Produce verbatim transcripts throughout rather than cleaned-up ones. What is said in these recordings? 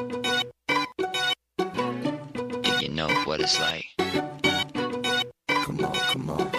If you know what it's like. Come on, come on.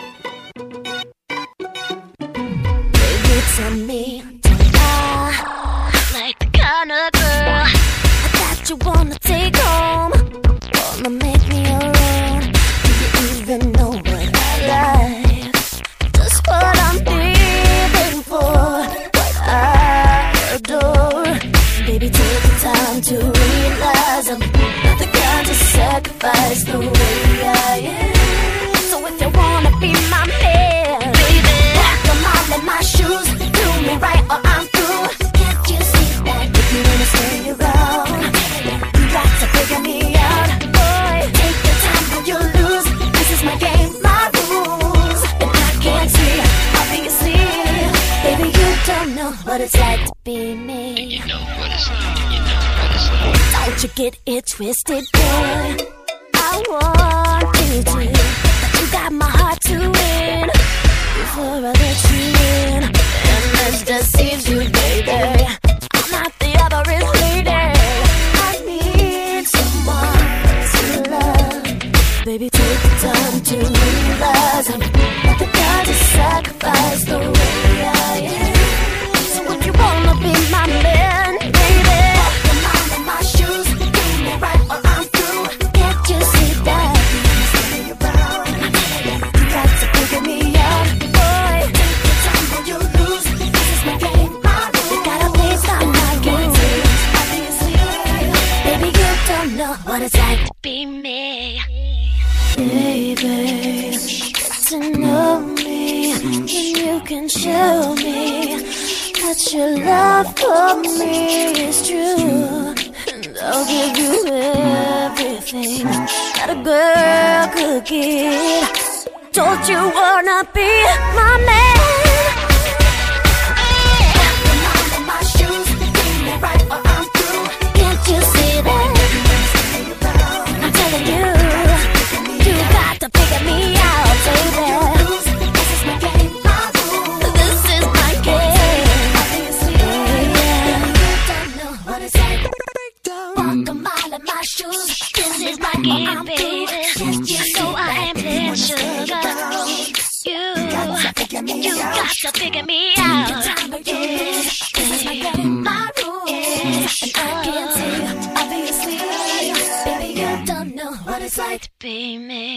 Baby, tell me, don't I like the kind of girl that you wanna take home, wanna make me your own? Do you even know what I like? Just what I'm living for, what I adore. Baby, take the time to realize I'm not the kind to sacrifice the way I am. So if you wanna be my man, baby, walk a mile in my shoes, do me right or I'm through. Can't you see that? If you wanna stay around, you got to figure me out. Boy, take your time or you'll lose. This is my game, my rules, and I can't see, obviously. Baby, you don't know what it's like to be me. You know what it's like. You know what it's like. Don't you get it twisted, boy. I want you to, but you got my heart to win before I let you in. And this deceives you, baby. I'm not the average lady. I need someone to love. Baby, take the time to realize I'm not the kind to sacrifice the way I am. So if you wanna be my man, baby, walk a mile in my shoes, do me right or I'm through. Can't you see that? Stay around, you got to figure me out. Boy, take your time or you'll lose. This is my game, my rules. You gotta please not my rules, obviously. Baby, you don't know what it's like to be me. Baby, get to know me, and you can show me that your love for me is true. And I'll give you everything that a girl could give. Don't you wanna be my man? Walk a mile in my shoes, do me right or I'm through. Can't you see that? I'm telling you, you got to figure me out, baby. This is my game, my rules. This is my game. Obviously, yeah. You don't know what it's like. Walk a mile in my shoes. This is my game, baby. You know I am in sugar. You, you got to figure me out. This is my game, my rules, and I can't see, obviously. Baby, you don't know what it's like to be me.